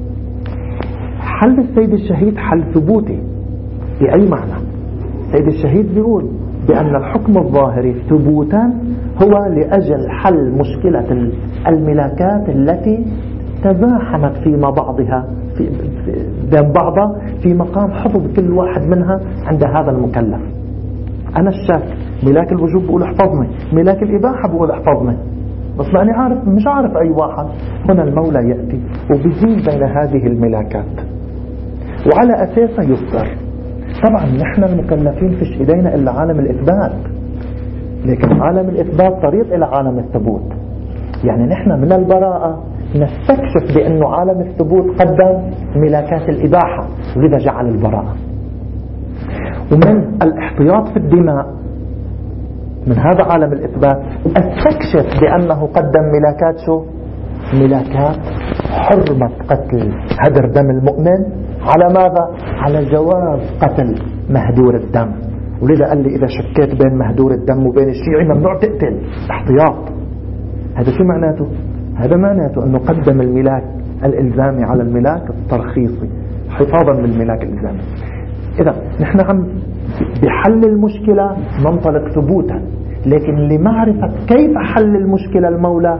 حل السيد الشهيد حل ثبوتي. بأي معنى؟ السيد الشهيد بيقول بأن الحكم الظاهري ثبوتا هو لأجل حل مشكلة الملاكات التي تزاحمت فيما بعضها بين بعضها في مقام حفظ كل واحد منها عند هذا المكلف. أنا الشاك ملاك الوجوب بقول احفظني، ملاك الإباحة بقول احفظني، بس ما أنا عارف، مش عارف أي واحد. هنا المولى يأتي وبيزين بين هذه الملاكات، وعلى أساسها يصدر. طبعا نحن المكلفين فيش إيدينا إلا عالم الإثبات، لكن عالم الإثبات طريق إلى عالم الثبوت. يعني نحن من البراءة نستكشف بأنه عالم الثبوت قدم ملاكات الإباحة، لذا جعل البراءة. ومن الاحتياط في الدماء من هذا عالم الإثبات استكشف بأنه قدم ملاكات شو؟ ملاكات حرمة قتل هدر دم المؤمن على ماذا؟ على جواز قتل مهدور الدم. ولذا قال لي إذا شكيت بين مهدور الدم وبين الشيعي ممنوع تقتل، احتياط. هذا شو معناته؟ هذا معناته أنه قدم الملاك الإلزامي على الملاك الترخيصي حفاظا للملاك الإلزامي. إذا نحن عم بحل المشكلة ننطلق ثبوتا، لكن لمعرفة كيف حل المشكلة المولى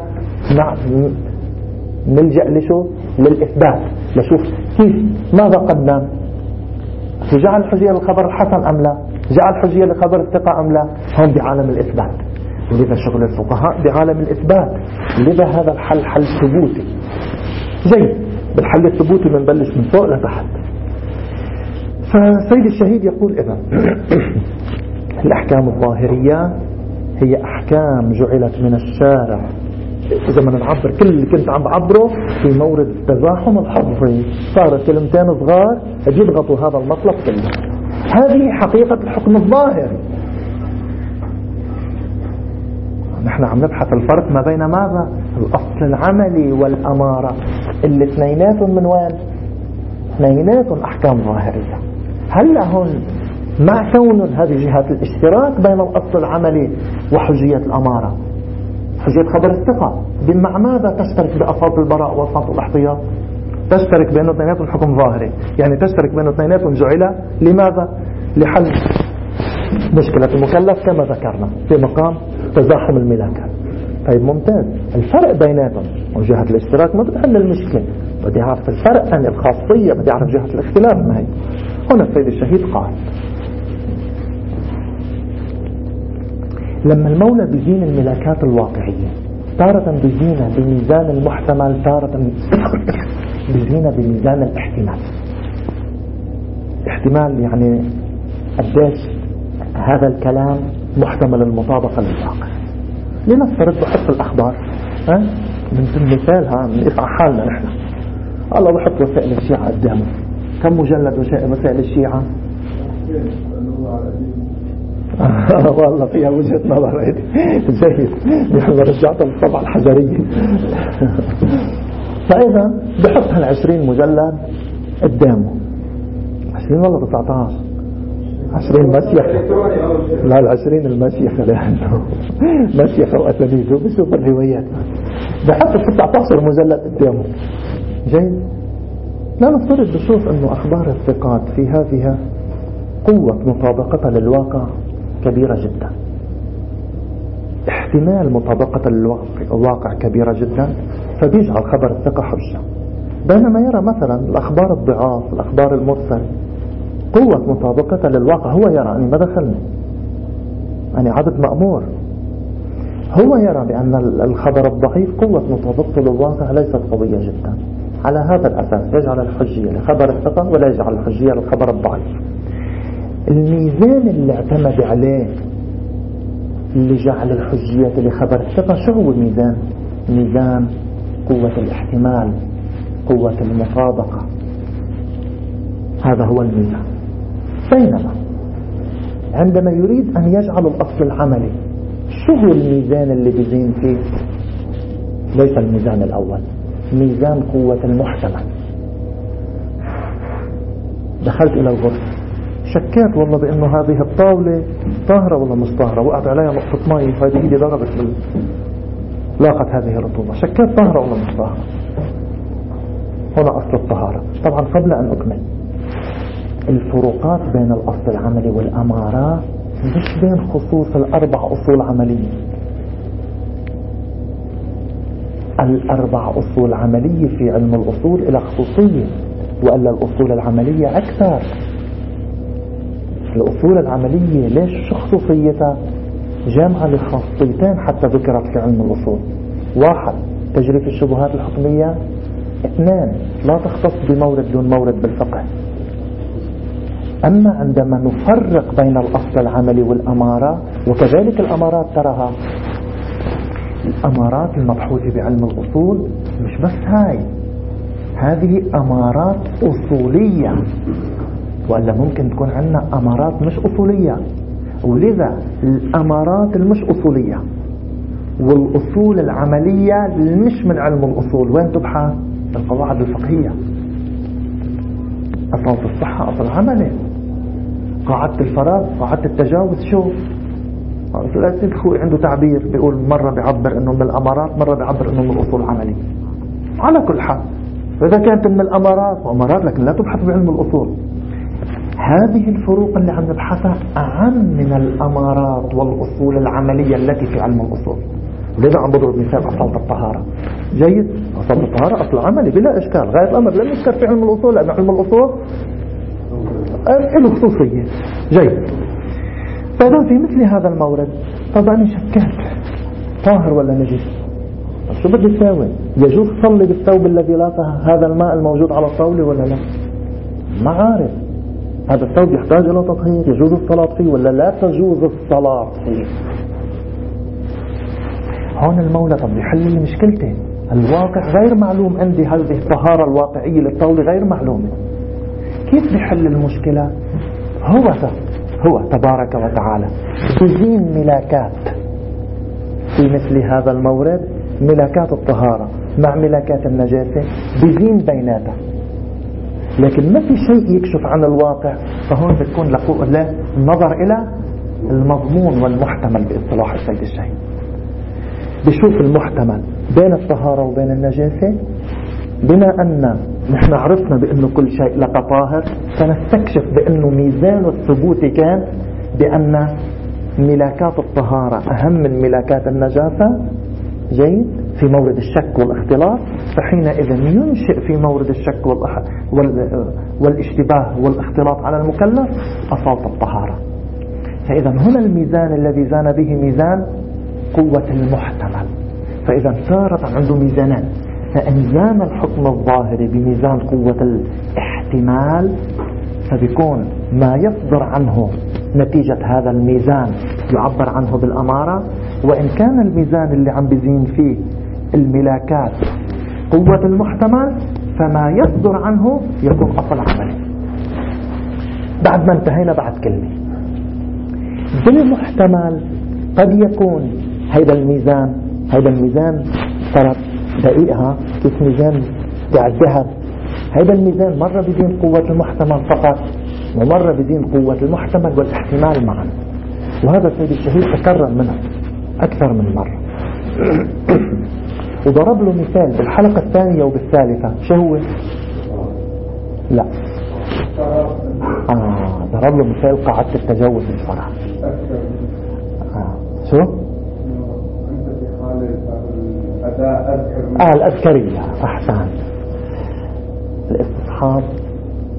نلجأ لشو؟ للإثبات، لشوف كيف ماذا قدم، جعل حجية للخبر الحسن أم لا، جعل حجية لخبر الثقة أم لا. هم بعالم الإثبات، ولذا شغل الفقهاء بعالم الإثبات، لذا هذا الحل حل ثبوتي. زي بالحل الثبوتي بنبلش من فوق لتحت. فسيد الشهيد يقول إذا الأحكام الظاهرية هي أحكام جعلت من الشارع، إذا ما نعبر كل اللي كنت عم بعبره في مورد التزاحم الحظي، صارت كلمتين صغار يضغطوا هذا المطلب كله. هذه حقيقة الحكم الظاهري. نحن عم نبحث الفرق ما بين ماذا؟ الأصل العملي والأمارة، اللي اثنيناتهم من وين؟ اثنيناتهم أحكام ظاهرية. هل هون مع كون هذه جهات الاشتراك بين الأصل العملي وحجية الأمارة، حجية خبر الثقة، مع ماذا تشترك بأصالة البراء وأصالة الاحتياط؟ تشترك بين اثنيناتهم حكم ظاهري، يعني تشترك بين اثنيناتهم جعل لماذا؟ لحل مشكلة المكلف كما ذكرنا في مقام تزاحم الملاكات. طيب ممتاز، الفرق بيناتهم وجهة الاشتراك ما بتحل المشكلة، بدي أعرف الفرق عن الخاصية، بدي أعرف جهة الاختلاف ما هي. هنا السيد الشهيد قال لما المولى بيزين الملاكات الواقعية تارة بيزينها بميزان المحتمل، تارة بيزينها بميزان الاحتمال. احتمال يعني قديش هذا الكلام محتمل المطابقة للواقع. لنفترض بحط الأخبار من مثالها نقطع حالنا نحن. الله بحط وسائل الشيعة قدامه، كم مجلد وسائل الشيعة؟ والله فيها وجهة نظر جيد، نحن رجعت الطبعة الحجرية. فإذا بحط هال20 مجلد قدامه، 20 والله 19 20 مسيخة، لا 20 المسيخة لأنه مسيخة وأسانيد، وبشوف الروايات بحط 19 مجلد قدامه. جيد، لا نفترض بشوف أنه أخبار الثقات في هذه قوة مطابقتها للواقع كبيرة جدا، احتمال مطابقة للواقع كبيرة جدا، فبيجعل خبر الثقة حجة. بينما يرى مثلا الأخبار الضعاف، الأخبار المرسل قوة مطابقتها للواقع، هو يرى أني ما دخلني يعني عبد مأمور. هو يرى بأن الخبر الضعيف قوة متبطل الواقع ليست قوية جدا. على هذا الأساس يجعل الحجية لخبر الثقة ولا يجعل الحجية للخبر الضعيف. الميزان اللي اعتمد عليه اللي جعل الحجية لخبر الثقة شو هو الميزان؟ ميزان قوة الاحتمال، قوة المطابقة، هذا هو الميزان. بينما عندما يريد أن يجعل الأصل العملي شو هو الميزان اللي بيزين فيه؟ ليس الميزان الأول، ميزان قوة المحتمل. دخلت إلى الغرفة شكيت والله بأنه هذه الطاولة طاهرة ولا مش طاهرة، وقعت عليها نقطة مي هذه إيدي ضربت لاقت هذه الرطوبة، شكيت طاهرة ولا مش طاهرة. هنا أصل الطهارة. طبعا قبل أن أكمل، الفروقات بين الأصل العملي والأمارات مش بين خصوص الأربع أصول عملية. الأربع أصول عملية في علم الأصول إلى خصوصية، وإلا الأصول العملية أكثر. الأصول العملية ليش خصوصيتها؟ جامعة لخاصيتين حتى ذكرت في علم الأصول: 1 تجريف الشبهات الحكمية، 2 لا تختص بمورد دون مورد بالفقه. أما عندما نفرق بين الأصل العملي والأمارة، وكذلك الأمارات تراها الأمارات المبحوثة بعلم الأصول مش بس هذه أمارات أصولية، وإلا ممكن تكون عندنا أمارات مش أصولية. ولذا الأمارات المش أصولية والأصول العملية مش من علم الأصول وين تبحث؟ القواعد الفقهية. أصل الصحة أصل عملي، قاعدة الفراغ، قاعدة التجاوز. شو أخوي عنده تعبير بيقول مرة بيعبر انه من الامارات، مرة بيعبر انه من الاصول العملية. على كل حال فإذا كانت من الامارات وامارات لكن لا تبحث بعلم الاصول. هذه الفروق اللي عم نبحثها اعم من الامارات والاصول العملية التي في علم الاصول. لذا عم بضرب مثال اصالة الطهارة. جيد، اصالة الطهارة اصل عملي بلا اشكال، غاية الامر لم يذكر في علم الاصول، لان علم الاصول له خصوصية. جيد، فإذا في مثل هذا المورد طبعا شكيت طاهر ولا نجس، شو بدي تساوي؟ يجوز تصلي بالثوب الذي لاقى هذا الماء الموجود على الطاولة ولا لا؟ ما عارف. هذا الثوب يحتاج إلى تطهير، يجوز الصلاة فيه ولا لا تجوز الصلاة فيه؟ هون المولى طب يحل لي مشكلتي. الواقع غير معلوم عندي، هذه الطهارة الواقعية للطاولة غير معلومة. كيف بيحل المشكلة؟ هو تبارك وتعالى بزين ملاكات في مثل هذا المورد، ملاكات الطهارة مع ملاكات النجاسة، بزين بيناتها. لكن ما في شيء يكشف عن الواقع، فهون بتكون له النظر إلى المضمون والمحتمل باصطلاح السيد الشهيد. بشوف المحتمل بين الطهارة وبين النجاسة. بما أن نحن عرفنا بأنه كل شيء لك طاهر، سنستكشف بأنه ميزان الثبوت كان بأن ملاكات الطهارة أهم من ملاكات النجاسة. جيد، في مورد الشك والاختلاط، فحينئذ ينشئ في مورد الشك والاشتباه والاختلاط على المكلف أصالة الطهارة. فإذا هنا الميزان الذي زان به ميزان قوة المحتمل. فإذا صارت عنده ميزانان، فإن زان الحكم الظاهري بميزان قوة الاحتمال فبيكون ما يصدر عنه نتيجة هذا الميزان يعبر عنه بالأمارة. وإن كان الميزان اللي عم بزين فيه الملاكات قوة المحتمل فما يصدر عنه يكون أصل عملي. بعد ما انتهينا بعد كلمة بالمحتمل قد يكون هيدا الميزان صارت دقيقها كيف ميزان الذهب. هيدا الميزان مرة بدين قوة المحتمل فقط، ومرة بدين قوة المحتمل والاحتمال معا. وهذا سيد الشهيد تكرر منه أكثر من مرة. وضرب له مثال بالحلقة الثانية وبالثالثة. شو هو؟ لا ضرب له مثال قاعدة التجاوز الفرع. شو؟ الأذكرية. أحسن. الاستصحاب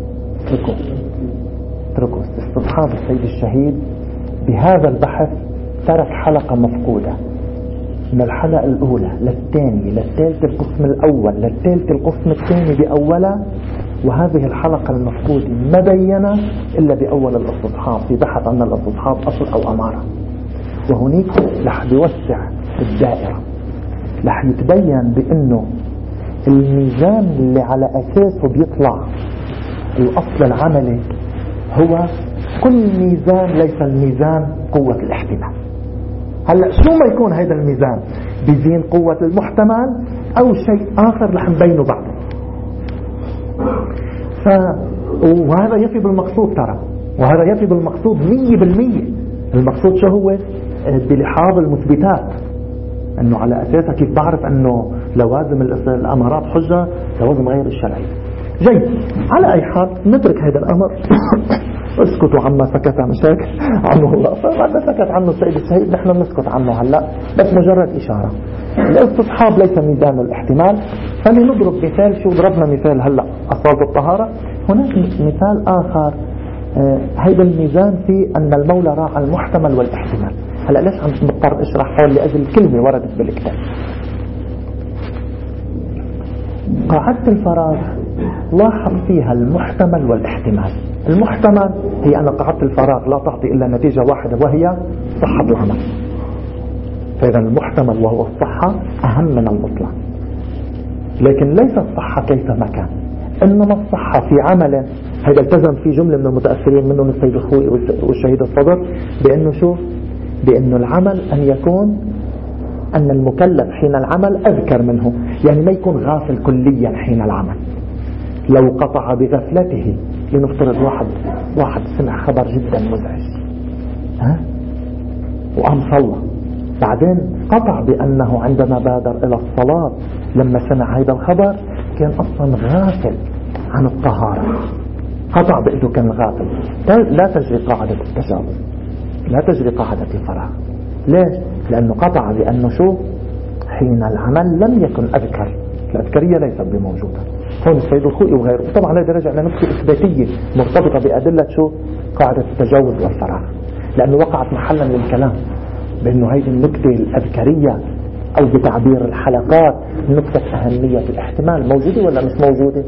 اتركوا استصحاب السيد الشهيد بهذا البحث ترك حلقة مفقودة من الحلقة الأولى للثانية للثالث القسم الأول للثالث القسم الثاني بأولها، وهذه الحلقة المفقودة ما بينا إلا بأول الاستصحاب في بحث عن الاستصحاب أصل أو أمارة. وهناك رح يوسع الدائرة، رح يتبين بأنه الميزان اللي على أساسه بيطلع الأصل العملي هو كل ميزان ليس الميزان قوة الاحتمال. هلأ شو ما يكون هذا الميزان بيزين قوة المحتمل أو شيء آخر رح نبينه بعد. وهذا يفي بالمقصود ترى، وهذا يفي بالمقصود 100%. المقصود شو هو؟ بلحاظ المثبتات، انه على اساسها كيف بعرف انه لوازم الامارات حجة لوازم غير الشرعي. جيد، على اي حال نترك هذا الامر اسكتوا عما سكت مشاكل عنه الله، فما سكت عنه السيد الشهيد نحن نسكت عنه هلا، بس مجرد اشارة. الاستصحاب ليس ميزان الاحتمال. فلنضرب مثال، شو ضربنا مثال هلا أصوات الطهارة، هناك مثال آخر. هيدا الميزان في أن المولى راعى المحتمل والاحتمال. هلا ليش عم بضطر اشرح حول لأجل كلمة وردت بالكتاب. قاعدة الفراغ لاحظ فيها المحتمل والاحتمال. المحتمل هي أن قاعدة الفراغ لا تعطي إلا نتيجة واحدة وهي صحة العمل، فإذا المحتمل وهو الصحة أهم من المطلق. لكن ليس الصحة كيفما كان، إنما الصحة في عمل. هذا التزم في جملة من المتأثرين منهم السيد الخوئي والشهيد الصدر بأنه شو؟ بأنه العمل أن يكون أن المكلف حين العمل أذكر منه، يعني ما يكون غافل كليا حين العمل. لو قطع بغفلته، لنفترض واحد سمع خبر جدا مزعج وقام صلى، بعدين قطع بأنه عندما بادر إلى الصلاة لما سمع هذا الخبر كان أصلا غافل عن الطهارة، قطع بأنه كان غافل. لا تجري قاعدة التجاوز، لا تجري قاعدة الفراغ. ليش؟ لأنه قطع بأنه شو؟ حين العمل لم يكن أذكر، الأذكرية ليست بموجودة. هون السيد الخوئي وغيره. طبعا هذا رجع لنقطة إثباتية مرتبطة بأدلة شو؟ قاعدة التجاوز والفراغ، لأنه وقعت محلا للكلام بأنه هذه النقطة الأذكرية أو بتعبير الحلقات نقطة أهمية الاحتمال موجودة ولا مش موجودة؟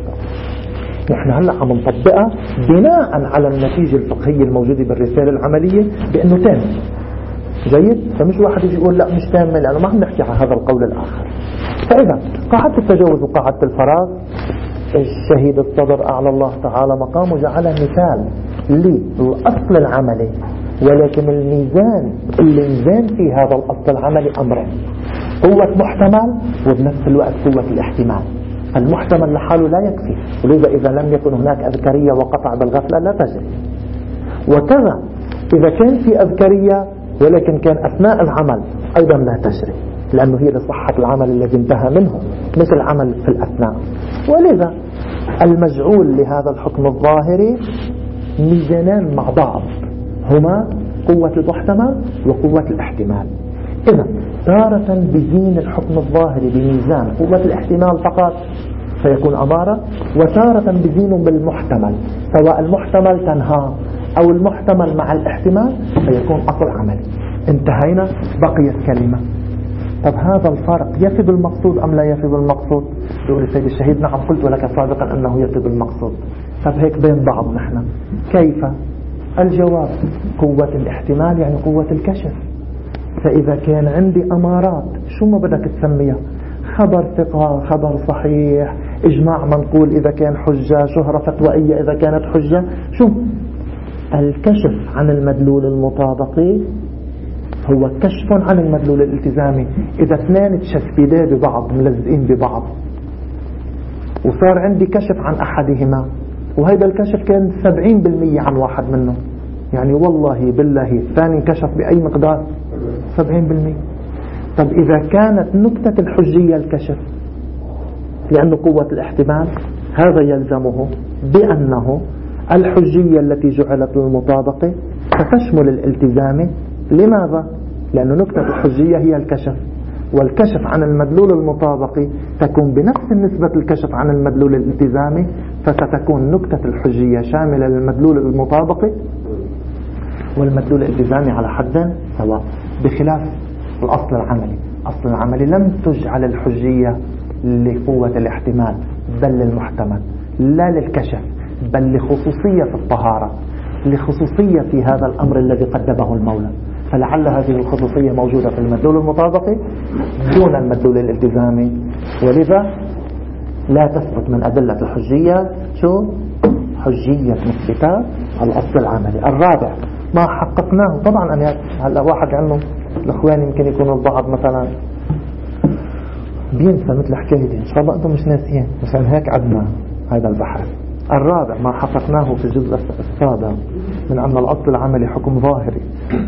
نحن هلأ عم نطبقها بناء على النتيجة الفقهية الموجودة بالرسالة العملية بأنه تام. جيد؟ فمش واحد يجي يقول لا مش تامة، لأنه ما عم نحكي عن هذا القول الآخر. فإذا قاعدة التجاوز وقاعدة الفراغ، الشهيد الصدر أعلى الله تعالى مقامه جعلها مثال للأصل العملي، ولكن الميزان اللي ميزان في هذا الأصل العملي أمرين: قوة محتمل وبنفس الوقت قوة الاحتمال. المحتمل لحاله لا يكفي، ولذا إذا لم يكن هناك أذكرية وقطع بالغفلة لا تجري. وكذا إذا كان في أذكرية ولكن كان أثناء العمل أيضا لا تجري، لأنه هي لصحة العمل الذي انتهى منه مثل العمل في الأثناء. ولذا المجعول لهذا الحكم الظاهري ميزانان مع بعض، هما قوة المحتمل وقوة الاحتمال. إذا تارة بزين الحكم الظاهري بميزان قوة الاحتمال فقط فيكون أمارة، وتارة بزين بالمحتمل، سواء المحتمل تنهى أو المحتمل مع الاحتمال فيكون أصل عملي. انتهينا، بقيت كلمة. طب هذا الفرق يفي بالمقصود أم لا يفي بالمقصود؟ يقول السيد الشهيد نعم قلت لك سابقا أنه يفي بالمقصود. طب هيك بين بعض نحن كيف؟ الجواب قوة الاحتمال يعني قوة الكشف. فإذا كان عندي أمارات شو ما بدك تسميها، خبر ثقة، خبر صحيح، إجماع منقول إذا كان حجة، شهرة فتوائية إذا كانت حجة، شو الكشف عن المدلول المطابقي هو كشف عن المدلول الالتزامي. إذا اثنين تشفيدا ببعض ملزقين ببعض وصار عندي كشف عن أحدهما، وهذا الكشف كان 70% عن واحد منه، يعني والله بالله الثاني كشف بأي مقدار 70%. طب إذا كانت نقطة الحجية الكشف، لأن قوة الاحتمال هذا يلزمه بأنه الحجية التي جعلت للمطابقة فتشمل الالتزام. لماذا؟ لأن نقطة الحجية هي الكشف، والكشف عن المدلول المطابقي تكون بنفس النسبة الكشف عن المدلول الالتزامي، فستكون نقطة الحجية شاملة للمدلول المطابقي والمدلول الالتزامي على حد سواء، بخلاف الأصل العملي. الأصل العملي لم تجعل الحجية لقوة الاحتمال بل للمحتمل، لا للكشف، بل لخصوصية في الطهارة، لخصوصية في هذا الأمر الذي قدمه المولى. فلعل هذه الخصوصية موجودة في المدلول المطابقي دون المدلول الالتزامي، ولذا لا تثبت من أدلة الحجية حجية مثبتة الأصل العملي. الرابع ما حققناه. طبعا هلا واحد عنه الأخوان يمكن يكون البعض مثلا بينسى مثل حكايتي، إن شاء الله أنتم مش ناسيين، مشان هيك عدنا هذا البحث. الرابع ما حققناه في الجزء السابع من أن الأصل العملي حكم ظاهري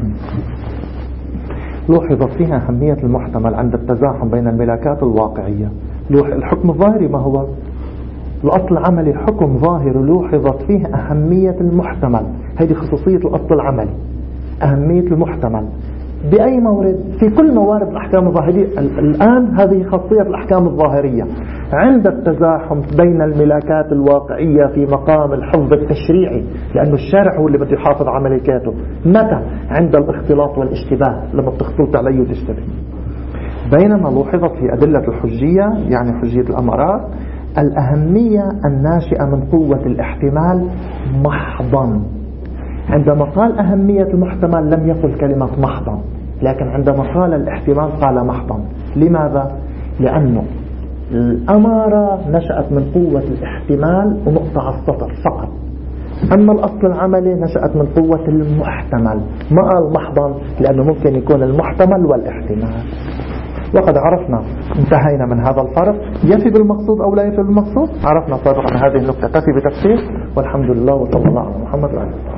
لوحظت فيها أهمية المحتمل عند التزاحم بين الملاكات الواقعية. الحكم الظاهري ما هو؟ الأصل العملي حكم ظاهر لوحظت فيه أهمية المحتمل. هذه خصوصية الأصل العملي، أهمية المحتمل. بأي مورد؟ في كل موارد الأحكام الظاهرية. الآن هذه خاصية الأحكام الظاهرية عند التزاحم بين الملاكات الواقعية في مقام الحفظ التشريعي، لأنه الشارع هو اللي بده يحافظ على ملكاته. متى؟ عند الاختلاط والاشتباه، لما بتختلط عليه وتشتبه. بينما لوحظت في أدلة الحجية يعني حجية الأمارات الأهمية الناشئة من قوة الاحتمال محضا. عندما قال أهمية المحتمل لم يقل كلمة محضا، لكن عندما قال الاحتمال قال محضا. لماذا؟ لأنه الأمارة نشأت من قوة الاحتمال ونقطة على السطر فقط، أما الأصل العملي نشأت من قوة المحتمل. ما قال محضا لأنه ممكن يكون المحتمل والاحتمال. وقد عرفنا انتهينا من هذا الفرق، يفي بالمقصود أو لا يفي بالمقصود. عرفنا سابقا هذه النقطة تفي بتفسير، والحمد لله وصلى الله على محمد وعلى آله.